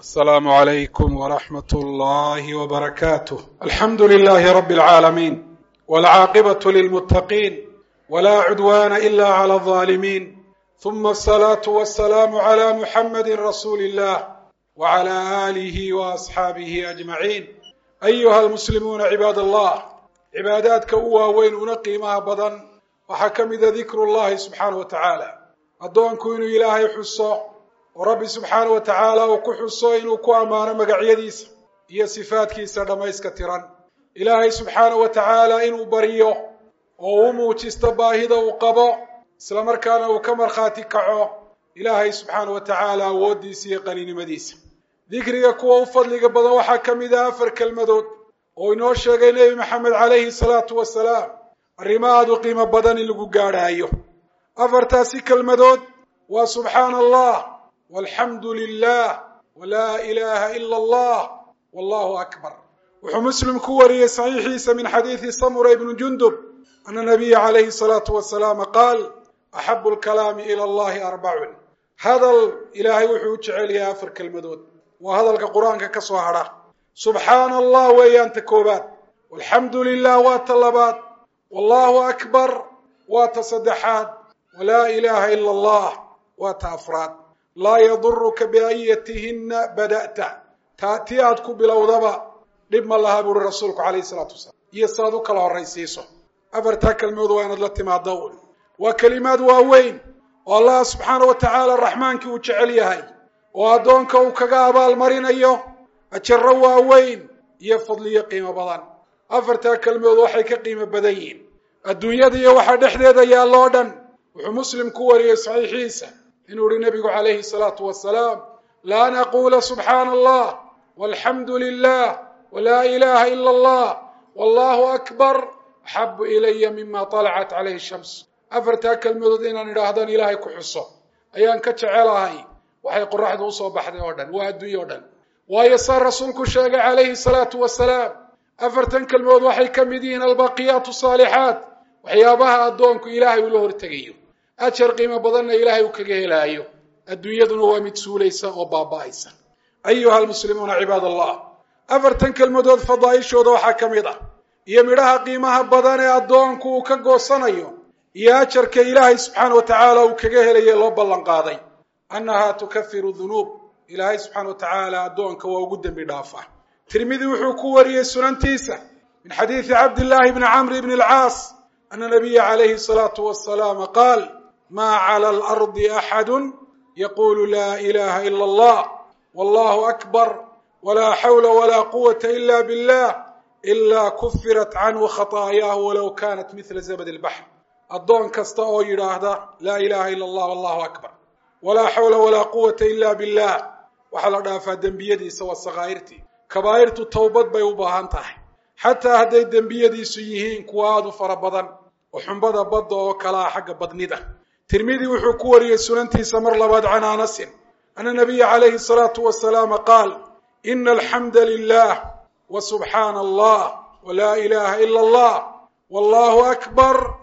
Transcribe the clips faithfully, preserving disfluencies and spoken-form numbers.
السلام عليكم ورحمة الله وبركاته. الحمد لله رب العالمين، والعاقبة للمتقين، ولا عدوان إلا على الظالمين، ثم الصلاة والسلام على محمد رسول الله وعلى آله وأصحابه أجمعين. أيها المسلمون عباد الله، عباداتك واوين ونقيمها بدن وحكم ذا ذكر الله سبحانه وتعالى. أدونك إنه إلهي حصه ورب سبحانه وتعالى وكحصه إنه كأمانة مقعيديس هي صفات كيسا دميس كتيران. إلهي سبحانه وتعالى إنه بريه وومو تستباهده وقبه سلامر كان وكمر خاتي كعو. إلهي سبحانه وتعالى وديسي قليل مديس ذكرك كوا وفضلك بدن وحكم ذا أفر كلمدود وإنه الشيخ نبي محمد عليه الصلاة والسلام الرماد وقيمة بدن اللي قاعد أيه أفر تاسي كلمدود وسبحان الله والحمد لله ولا إله إلا الله والله أكبر. ومسلم كوري صحيح من حديث سمرة بن جندب أن النبي عليه الصلاة والسلام قال أحب الكلام إلى الله أربع. هذا الإلهي وحوش عليها فرك المدود وهذا القرآن كصهرة. سبحان الله ويان تكوبات، والحمد لله واتلبات، والله أكبر وتصدحات، ولا إله إلا الله وتأفراد. لا يضرك بأيتهن بدأت تأتياتك بلوضبا لما الله أبو رسولك عليه الصلاة والسلام يصادك الله الرئيسيسه أفرتك الموضوعين التي مع الدول وكلمات واوين والله سبحانه وتعالى الرحمن كي وجعليها وأدونك وكقابا المرين أيوه أتشروا واوين يفضل يقيم بضان أفرتك الموضوع كقيمة بدين الدنيا دي واحد إحدى يا لودن ومسلم كوري صحيح عيسى إنه النبي عليه الصلاة والسلام لا نقول سبحان الله والحمد لله ولا إله إلا الله والله أكبر أحب إلي مما طلعت عليه الشمس. أفرتاك المدودين أن يراهدان إلهي كحصة أيان كتشعلهاي وحي قرحة وصوة بحث يوردن وهدو يوردن ويصار رسولك الشيخ عليه الصلاة والسلام أفرتنك المدود وحي كمدين الباقيات الصالحات وحيابها أدونك إلهي ولهر التقيو أشر قيمة بدن إلهي وكجه إلهي الدنيا هو متسوليسا وبابايسا. أيها المسلمون عباد الله، أفرتنك المدود فضائل شوذا وحكميدا يمرها قيمها بدن أدونك وكجو صنيو يا أشر كإلهي سبحانه وتعالى وكجه إلهي الله بلنقاضي أنها تكفر الذنوب. إلهي سبحانه وتعالى أدونك ووجدا بدافع. ترمذي وحكوري السنن تيسة من حديث عبد الله بن عمرو بن العاص أن النبي عليه الصلاة والسلام قال ما على الأرض أحد يقول لا إله إلا الله والله أكبر ولا حول ولا قوة إلا بالله إلا كفرت عنه خطاياه ولو كانت مثل زبد البحر. الضون كستاو يراهدا لا إله إلا الله والله أكبر ولا حول ولا قوة إلا بالله وحل دافا دنبيدي سوى الصغائرتي كبائرت التوبة بيوباهانتاح حتى هدي دنبيدي سيهين كواد فربضا وحنبضا بضا وكلا حق بدنده. ترمذي وحكوري سننتي سمر لباد عن أنس أن النبي عليه الصلاة والسلام قال إن الحمد لله وسبحان الله ولا إله إلا الله والله أكبر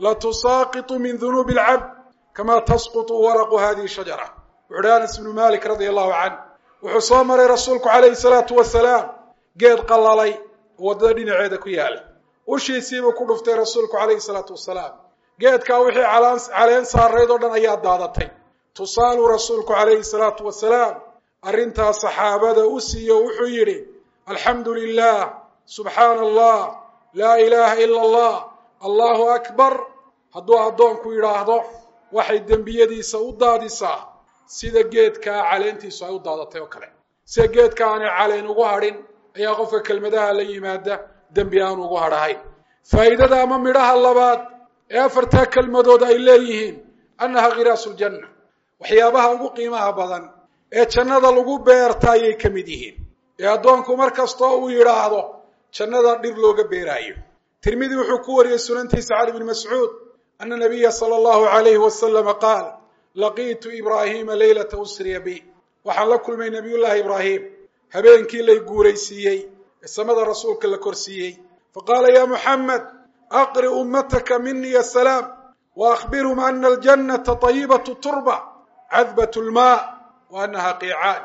لتساقط من ذنوب العبد كما تسقط ورق هذه الشجرة. وعرانس بن مالك رضي الله عنه وحصامر رسولك عليه الصلاة والسلام قيد قال لي وددين عيدك ياله وشي سيبه كدفتي رسولك عليه الصلاة والسلام geedka wixii caleen saareedo dhan ayaa daadatay. tusaalu rasuulku calayhi salaatu wasalaam arinta saxaabada u siiyo wuxuu yiri alxamdulillah subhanallah la ilaha illa allah allahu akbar. hadduu adoonku yiraahdo waxay dambiyadiisa u daadisaa sida geedka caleentiisu ay u daadatay oo kale. sida geedka aan caleen ugu hadhin ayaa qofka kelmadaha la yimaada dambi aan ugu hadhahay. faa'iidada ama midhaha labaad أفرتها كلمة أي ليهين أنها غراس الجنة وحيابها أقو قيمها بدن جنة لغو بيرتاي كمديهين أدونكو مركز طاو يراهدو جنة دير لوغا بيرايو. ترمذي وحكوري السننتي سعد بن مسعود أن النبي صلى الله عليه وسلم قال لقيت إبراهيم ليلة أسري بي وحن لكل من نبي الله إبراهيم هبين كي لي قوريسيي السمد الرسول كلا كرسيي فقال يا محمد أقرئ أمتك مني السلام وأخبرهم أن الجنة طيبة التربة عذبة الماء وأنها قيعان.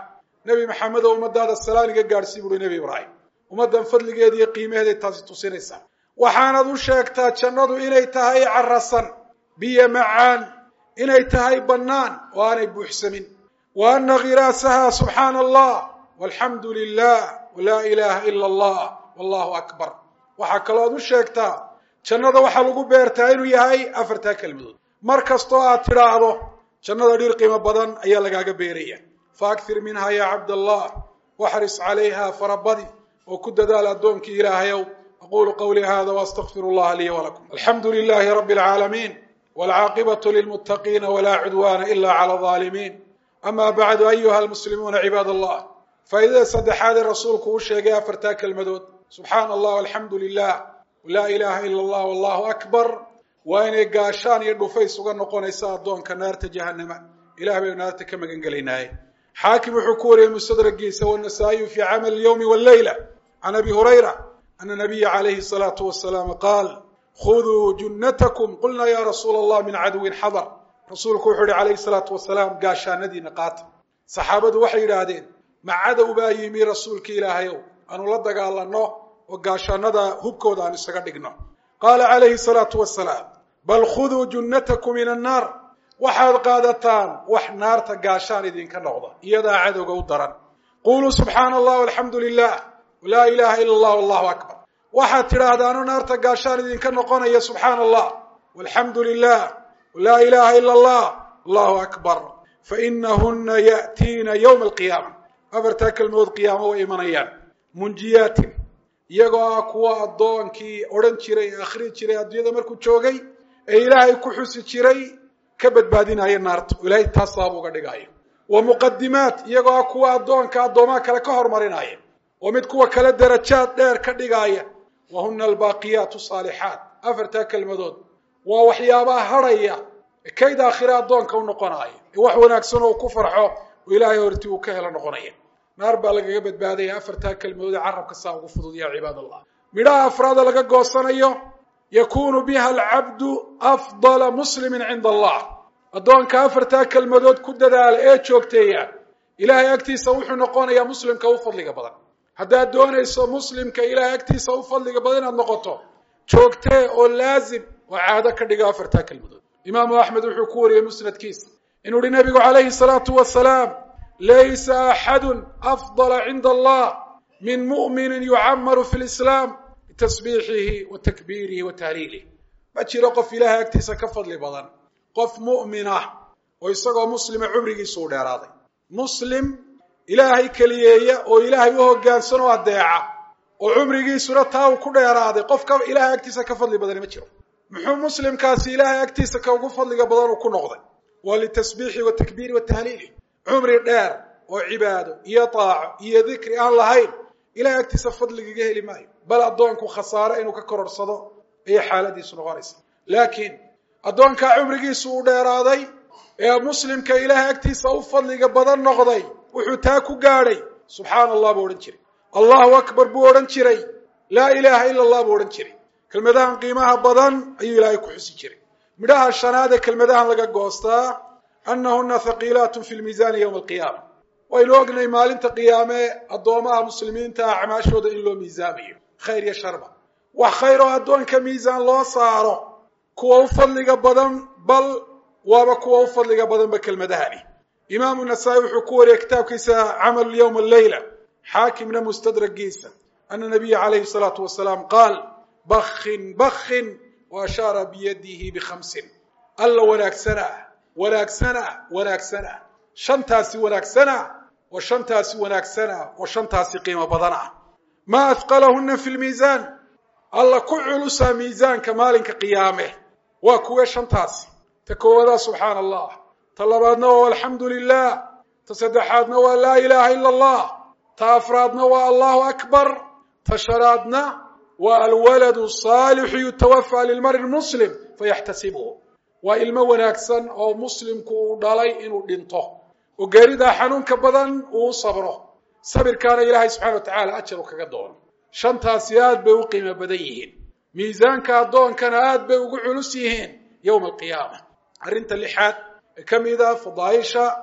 nebi maxamed oo ummadaada salaaniga gaadhsii buuhi nebi ibraahim ummaddan fadligeeda iyo qiimaheeday taasi tusinaysaa waxaanad u sheegtaa jannadu inay tahay carrasan biyo macaan inay tahay bannaan oo aanay buuxsamin wa anna khiraasaha subxaana allah walxamdu lilah walaa ilaaha ila allah wallahu akbar waxaa kalooad u sheegtaa jannada waxaa lagu beertaa inuu yahay afartaa kelmadood mar kastoo aad tidhaahdo jannada dhir qiimo badan ayaa lagaaga beeraya faakthir minha ya cabdallah waxris calayha farabadi oo ku dadaal addoonkii ilaahayow aqulu qawlii hada waastaqfiru allaha liya walakum alxamdu lilahi rabbi alcaalamiin walcaaqibatu lilmuttaqiina walaa cudwaana ila cala alظaalimiin ama bacdu ayuha almuslimuuna cibaad allah faa'iidada saddexaad ee rasuulku uu sheegay afartaa kelmadood subxaana allah alxamdu lilah laa ilaaha ila allah wallahu akbar waa inay gaashaan iyo dhufays uga noqonaysa addoonka naarta jahannama ilah baynu naarta ka magan gelaynaaye xaakim wuxuu ku wariyey mustadragiisa wanasaa'iyu fi camal alyawmi wallayla can abi hurayra ana nabiya calayhi salaatu wasalaam qaal khuduu junnatakum qulna ya rasuula allah min caduwin xadar rasuulku wuxuu yihi calayhi salaatu wasalaam gaashaanadiina qaata saxaabadu waxay yidhaahdeen ma cadow baa yimi rasuulka ilaahayow aanu la dagaalanno oo gaashaanada hubkooda aan isaga dhigno qaala calayhi salaatu wasalaam bal khuduu junnatakum min annaar waxaad qaadataan wax naarta gaashaan idinka noqda iyadaa cadowga u daran quluu subxaana allah alxamdu lilah laa ilaaha ila allah wallahu akbar waxaad tidhaahdaanu naarta gaashaan idinka noqonaya subxaana allah walxamdu lilah laa ilaaha ila allah allahu akbar fainahuna ya'tiina yowma alqiyaama afartaa kelmadood qiyaamo way imanayaan munjiyaatin iyagoo ah kuwa addoonkii odhan jiray ee akhrii jiray adduunyada markuu joogay ee ilaahay ku xusi jiray ka badbaadinaya naarta ilaahay taas sabaab uga dhigaayo wa muqadimaat iyagoo ah kuwa addoonka addoomaha kale ka hormarinaya oo mid kuwa kale darajaad dheer ka dhigaaya wa huna albaaqiyaatu saalixaat afartaa kelmadood waa waxyaabaha hadhaya ee kayd aakhire addoonka u noqonaya ee wax wanaagsan oo ku farxo oo ilaahay hortii uu ka helo noqonaya naar baa lagaga badbaadaya afartaa kelmadood ee carabka saa ugu fudud ya cibaad allah midhaha afraada laga goosanayo yakunu biha alcabdu afdala muslimin cinda allah addoonka afartaa kelmadood ku dadaala ee joogteeya ilaahay agtiisa wuxuu noqonayaa muslimka u fadliga badan haddaad doonayso muslimka ilaahay agtiisa u fadliga badan inaad noqoto joogtee oo laazim oo caado ka dhiga afartaa kelmadood imaamu axmed wuxuu ku wariyey musnadkiisa inuu uhi nabigu calayhi salaatu wasalaam laysa axadun afdala cinda allah min mu'minin yucamaru fi lislaam bitasbiixihi wa takbiirihi wa tahliilih ma jiro qof ilaahay agtiisa ka fadli badan qof mu'min ah oo isagoo muslima cumrigiisu u dheeraaday muslim ilaahay keliyeeya oo ilaahay u hoggaansan oo addeeca oo cumrigiisuna taa uu ku dheeraaday qofka ilaahay agtiisa ka fadli badani ma jiro muxuu muslimkaasi ilaahay agtiisa ka ugu fadliga badan uu ku noqday waa litasbiixi wa takbiiri wa tahliili cumri dheer oo cibaado iyo taaco iyo dikri aan lahayn ilaahay agtiisa fadligaga heli maayo bal addoonku khasaare inuu ka kororsado ayay xaaladiisu noqonaysa laakiin addoonkaa cumrigiisu uu dheeraaday ee muslimka ilaahay agtiisa u fadliga badan noqday wuxuu taa ku gaadhay subxaana allah buu odhan jiray allahu akbar buu odhan jiray laa ilaaha ila allah buu odhan jiray kelmadahan qiimaha badan ayuu ilaahay ku xusi jiray midhaha shanaad ee kelmadahan laga goostaa annahuna thaqiilaatun fi lmiisaani yowma alqiyaama waynu ognay maalinta qiyaame addoomaha muslimiinta acmaashooda in loo miisaamayo khayr iyo sharba wax khayr oo addoonka miisaan loo saaro kuwa u fadliga badan bal waaba kuwa u fadliga badanba kelmadahani imaamu nasaa-i wuxuu ku wariyey kitaabkiisa camalu yowma alleyla xaakimna mustadragiisa ana nabiya calayhi salaatu wasalaam qaal bakhin bakhin wa ashaara biyadihi bikhamsin alla wanaagsana wanaagsana wanaagsana shantaasi wanaagsana wa shantaasi wanaagsana wa shantaasi qiimo badan ah maa ahqalahuna fi lmiisaan alla ku culusaa miisaanka maalinka qiyaame waa kuwee shantaasi ta koowadaa subxaana allah ta labaadna waa alxamdu lilah ta saddexaadna waa laa ilaaha ila allah ta afraadna waa allahu akbar ta shanaadna waa alwaladu saalixu yutawafaa lilmari muslim fayaxtasibuhu waa ilmo wanaagsan oo muslimku uu dhalay inuu dhinto oo geeridaa xanuunka badan uu sabro sabirkaana ilaahay subxana wa tacaala ajar u kaga doono shantaasi aad bay u qiimo badan yihiin miisaanka addoonkana aad bay ugu culus yihiin yowma alqiyaama arrinta lixaad ee ka mid a fadaaisha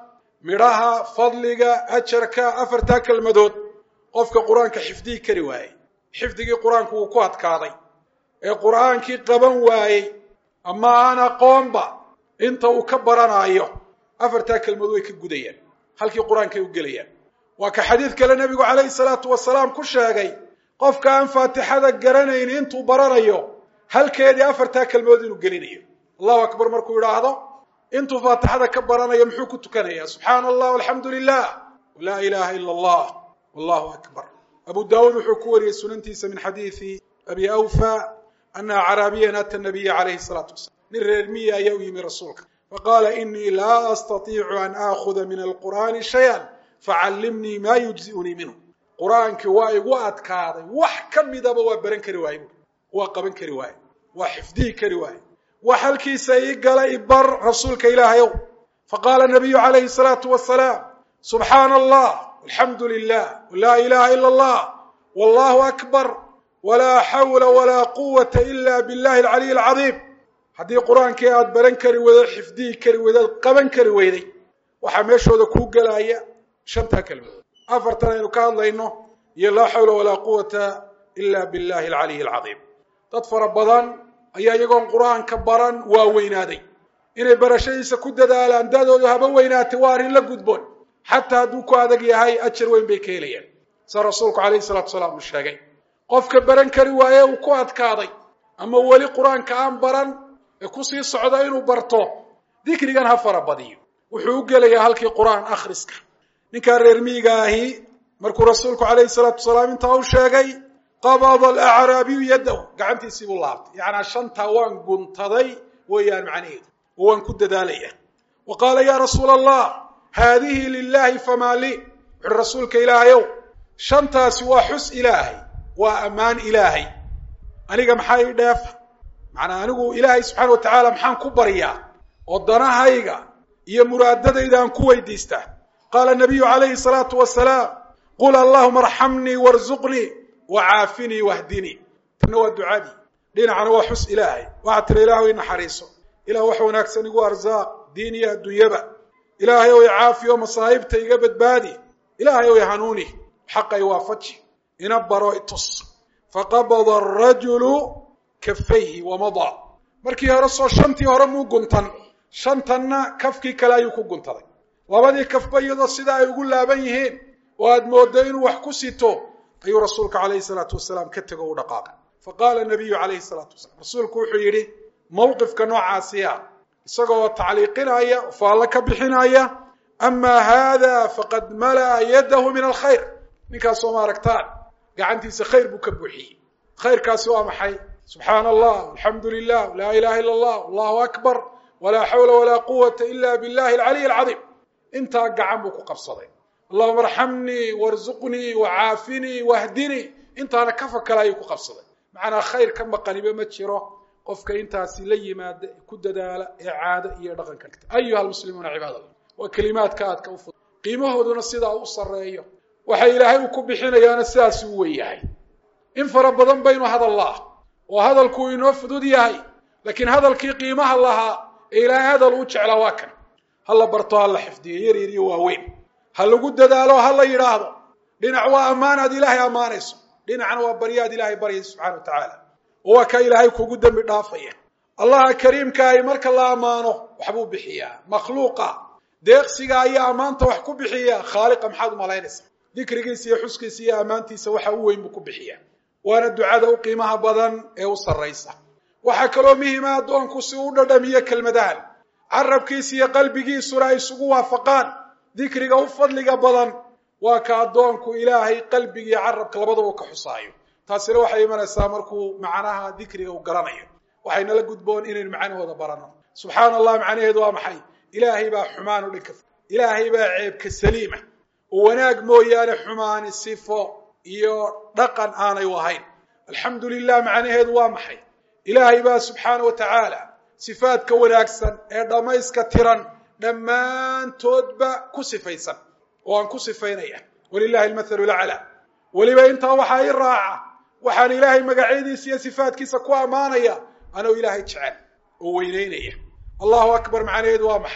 midhaha fadliga ajarka afartaa kelmadood qofka qur-aanka xifdihi kari waayey xifdigii qur-aanku wuu ku adkaaday ee qur-aankii qaban waayey ama aan aqoonba inta uu ka baranaayo afartaa kelmadood way ka gudayaan halkii qur-aankay u gelayaan waa ka xadiid kale nebigu calayhi salaatu wasalaam ku sheegay qofka aan faatixada garanayn intuu baranayo halkeedii afartaa kelmadood inuu gelinayo allahu akbar markuu yidhaahdo intuu faatixada ka baranayo muxuu ku tukanayaa subxaana allah alxamdu lilah laa ilaaha ila allah wallahu akbar abu daawuud wuxuu ku wariyey sunantiisa min xadiidi abi awfa ana acraabiyan ata nabiya calayhi salaatu wasalam nin reer miya ayaa u yimi rasuulka faqaala inii laa astatiicu an aakhuda min alqur'aani shayan facallimnii maa yujzi'unii minhu qur-aankii waa igu adkaaday wax ka midaba waa baran kari waaye waa qaban kari waaye waa xifdihi kari waaye wax halkiisa ii gala ibar rasuulka ilaahayow faqaala nabiyu calayhi salaatu wasalaam subxaana allah alxamdu lilah laa ilaha ila allah wallahu akbar walaa xawla walaa quwata ila billahi alcaliy alcadiim haddii qur-aankii aad baran kari weyday xifdihi kari weydaad qaban kari weyday waxaa meeshooda kuu gelaya shantaa kelmadood afartan aynu ka hadlayno iyo laa xawla walaa quwata ila billahi alcaliy alcadiim dad fara badan ayaa iyagoon qur-aanka baran waa weynaaday inay barashadiisa ku dadaalaan dadoodu haba weynaatay waa arrin la gudboon xataa hadduu ku adag yahay ajar weyn bay ka helayaan sa rasuulku calayhi salatu wasalaam uu sheegay qofka baran kari waaye uu ku adkaaday ama weli qur-aanka aan baran ee kusii socda inuu barto dikrigan ha fara badiyo wuxuu u gelayaa halkii qur-aan akhriska ninkaa reer miyiga ahi markuu rasuulku calayhi salaatu wasalaam intaa u sheegay qabada alacraabiyu yadahu gacantiisii buu laabtay yacnaa shantaa waan guntaday weeyaan macnaheedu oo waan ku dadaalaya wa qaala yaa rasuula allah haadihi lilahi famaa lii wuxuui rasuulka ilaahayow shantaasi waa xus ilaahay waa ammaan ilaahay aniga maxaa ii dheefa macnaa anigu ilaahay subxaana wa tacaala maxaan ku baryaa oo danahayga iyo muraadadayda aan ku weydiistaa qaala nabiyu calayhi salaatu wasalaam qul allahuma arxamnii warzuqnii wacaafinii wahdinii tanna waa ducadii dhinacana waa xus ilaahay waxaad tira ilaah i naxariiso ilah wax wanaagsan igu arsaaq diin iyo adduunyaba ilaahay ow i caafiyo masaa'ibta iga badbaadi ilaahay ow i hanuuni xaqa i waafaji ina baro itus faqabada arajulu kafayhi wamadaa markii hore soo shantii hore muu guntan shantanna kafkii kale ayuu ku guntaday labadii kafba iyadoo sida ay ugu laaban yihiin oo aad mooddo inuu wax ku sito ayuu rasuulka calayhi salaatu wasalaam ka tego u dhaqaaqay faqaala nabiyu calayhi salaatu wasalaam rasuulku wuxuu yidhi mawqifka noocaasiya isagoo tacliiqinaya faallo ka bixinaya amaa haada faqad mala'a yadahu min alkhayr ninkaas oo ma aragtaan gacantiisa khayr buu ka buuxiyey khayrkaasi waa maxay subxaana allah alxamdu lilah laa ilaha ila allah allahu akbar walaa xawla walaa quwata ila billahi alcaliy alcadiim intaa gacan buu ku qabsaday allahuma arxamnii warzuqnii wacaafinii wahdinii intaana kafa kale ayuu ku qabsaday macnaa khayr ka maqaniba ma jiro qofka intaasi la yimaada ku dadaala ee caado iyo dhaqanka dhigta ayuha almuslimuuna cibaad allah waa kelimaadka aadka u fudud qiimahooduna sidaa u sarreeyo waxa ilaahay uu ku bixinayaana sidaas uu weeyahay in fara badan baynu hadallaa oo hadalku inoo fudud yahay laakiin hadalkii qiimaha lahaa ee ilaahay hadal uu jeclaa waa kan ha la barto ha la xifdiyo yar yar iyo waaweyn ha lagu dadaalo ha la yidhaahdo dhinac waa ammaanaad ilaahay ammaanayso dhinacna waa baryaad ilaahay baryayso subxana wa tacaala oo waa ka ilaahay kugu dembi dhaafaya allaha kariimkaahi marka la ammaano waxbuu bixiyaa makhluuqa deeqsiga ayaa ammaanta wax ku bixiya khaaliqa maxaad umalaynaysa dikrigiisa iyo xuskiisa iyo ammaantiisa waxa u weyn buu ku bixiyaa waana ducada u qiimaha badan ee u sarraysa waxaa kaloo muhiima addoonku si u dhadhamiyo kelmadahan carabkiisa iyo qalbigiisuna ay isugu waafaqaan dikriga u fadliga badan waa ka addoonku ilaahay qalbiga iyo carabka labadaba ka xusaayo taasina waxay imanaysaa markuu macnaha dikriga uu garanayo waxaynala gudboon inaynu macnahooda baranno subxaana allah macnaheedu waa maxay ilaahay baa xumaan u dhinka ilaahay baa ceebka saliima oo wanaag mooyaane xumaani sifo iyo dhaqan aanay u ahayn alxamdu lilah macnaheedu waa maxay ilaahay baa subxaana wa tacaala sifaadka wanaagsan ee dhammayska tiran dhammaantoodba ku sifaysan oo aan ku sifaynaya walilahi almathalu laclaa weliba intaa waxaa i raaca waxaan ilaahay magacyadiisa iyo sifaadkiisa ku ammaanaya anoo ilaahay jecel oo weynaynaya allahu akbar macnaheedu waa maxay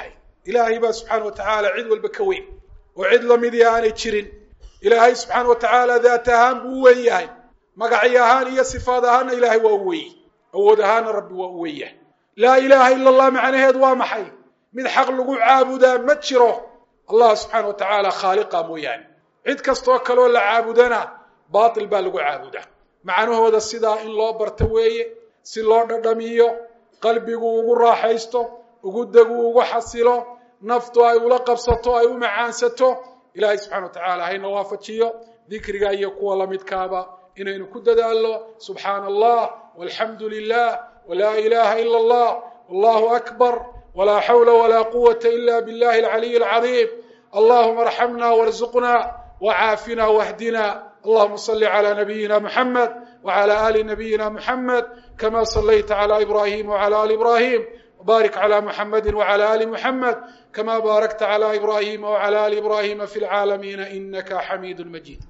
ilaahay baa subxaana wa tacaala cid walba ka weyn oo cid lamidii aanay jirin ilaahay subxaana wa tacaala daat ahaan buu u weyn yahay magacyo ahaan iyo sifaad ahaanna ilaahay waa u weyn awood ahaanna rabbi waa u weyn yahay laa ilaaha ila allah macnaheed waa maxay mid xaq lagu caabudaa ma jiro allah subxaana wa tacaala khaaliqa mooyaane cid kastoo kaloo la caabudana baatil baa lagu caabudaa macnahooda sidaa in loo barto weeye si loo dhadhamiyo qalbigu ugu raaxaysto ugu degu ugu xasilo naftu ay ula qabsato ay u macaansato ilaahay subxana wa tacaala hayna waafajiyo dikriga iyo kuwa lamidkaaba inaynu ku dadaallo subxaana allah walxamdu lilah walaa ilaha ila allah wallahu akbar walaa xawla walaa quwata ila billahi alcaliy alcadiim allahuma arxamna warzuqna wacaafina wahdina اللهم صل على نبينا محمد وعلى آل نبينا محمد كما صليت على إبراهيم وعلى آل إبراهيم وبارك على محمد وعلى آل محمد كما باركت على إبراهيم وعلى آل إبراهيم في العالمين إنك حميد مجيد